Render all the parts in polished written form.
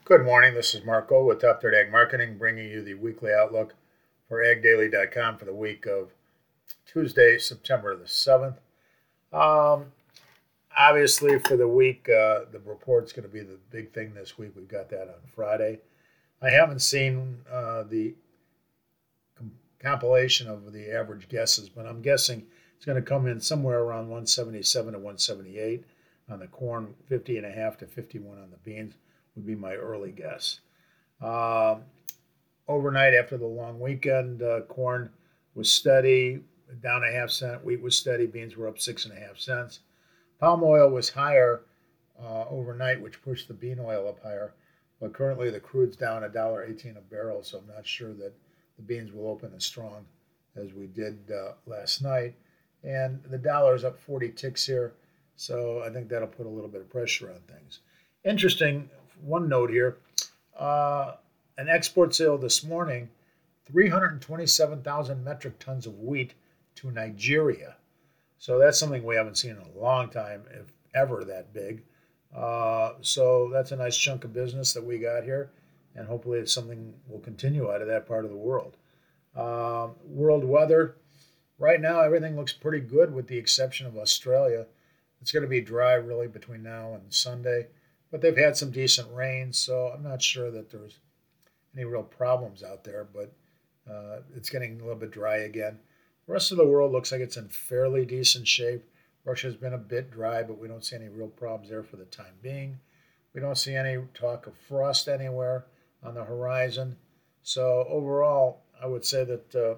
Good morning. This is Marco with Top Third Ag Marketing, bringing you the weekly outlook for AgDaily.com for the week of Tuesday, September the 7th. Um, Obviously, for the week, the report's going to be the big thing this week. We've got that on Friday. I haven't seen the compilation of the average guesses, but I'm guessing it's going to come in somewhere around 177 to 178 on the corn, 50 and a half to 51 on the beans would be my early guess. Uh, Overnight after the long weekend, corn was steady, down a half cent. Wheat was steady. Beans were up 6.5 cents. Palm oil was higher overnight, which pushed the bean oil up higher. But currently the crude's down $1.18 a barrel, so I'm not sure that the beans will open as strong as we did last night. And the dollar is up 40 ticks here, so I think that'll put a little bit of pressure on things. Interesting, one note here, an export sale this morning, 327,000 metric tons of wheat to Nigeria. So that's something we haven't seen in a long time, if ever that big. So that's a nice chunk of business that we got here, and hopefully it's something will continue out of that part of the world. World weather, right now everything looks pretty good with the exception of Australia. It's going to be dry really between now and Sunday, but they've had some decent rain, so I'm not sure that there's any real problems out there, but it's getting a little bit dry again. The rest of the world looks like it's in fairly decent shape. Russia's been a bit dry, but we don't see any real problems there for the time being. We don't see any talk of frost anywhere on the horizon. So overall, I would say that the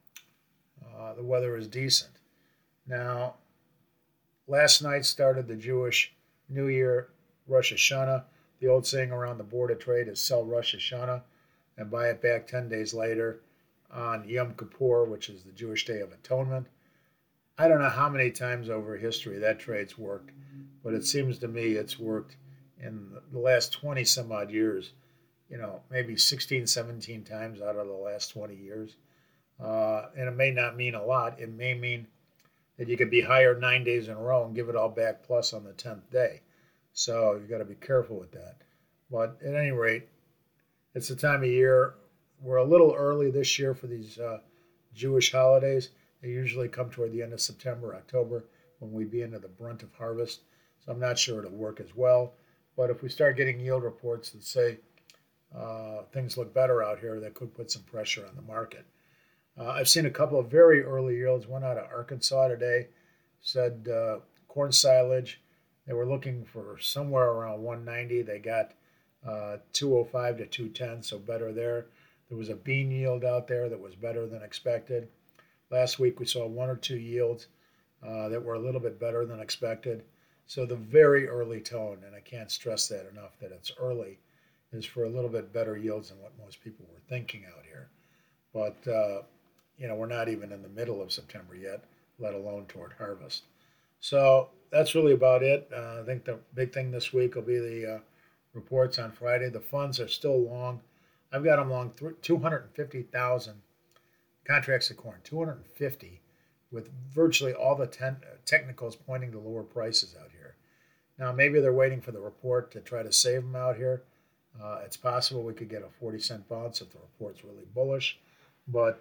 weather is decent. Now, last night started the Jewish New Year, Rosh Hashanah. The old saying around the Board of Trade is sell Rosh Hashanah and buy it back 10 days later on Yom Kippur, which is the Jewish Day of Atonement. I don't know how many times over history that trade's worked, but it seems to me it's worked in the last 20 some odd years, maybe 16, 17 times out of the last 20 years. And it may not mean a lot. It may mean that you could be higher 9 days in a row and give it all back plus on the 10th day. So you got to be careful with that. But at any rate, it's the time of year. We're a little early this year for these Jewish holidays. They usually come toward the end of September, October, when we be into the brunt of harvest. So I'm not sure it'll work as well. But if we start getting yield reports that say things look better out here, that could put some pressure on the market. I've seen a couple of very early yields. One out of Arkansas today said corn silage. They were looking for somewhere around 190. They got 205 to 210, so better there. There was a bean yield out there that was better than expected. Last week we saw one or two yields that were a little bit better than expected. So the very early tone, and I can't stress that enough that it's early, is for a little bit better yields than what most people were thinking out here. But, we're not even in the middle of September yet, let alone toward harvest. So that's really about it. I think the big thing this week will be the reports on Friday. The funds are still long. I've got them long 250,000 contracts of corn, 250, with virtually all the technicals pointing to lower prices out here. Now, maybe they're waiting for the report to try to save them out here. It's possible we could get a 40-cent bounce if the report's really bullish, but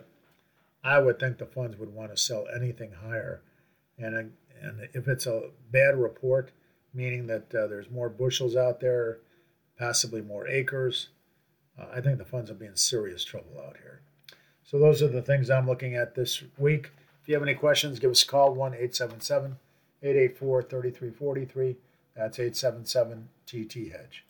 I would think the funds would want to sell anything higher. And if it's a bad report, meaning that there's more bushels out there, possibly more acres, I think the funds will be in serious trouble out here. So those are the things I'm looking at this week. If you have any questions, give us a call, 1-877-884-3343. That's 877-TT-HEDGE.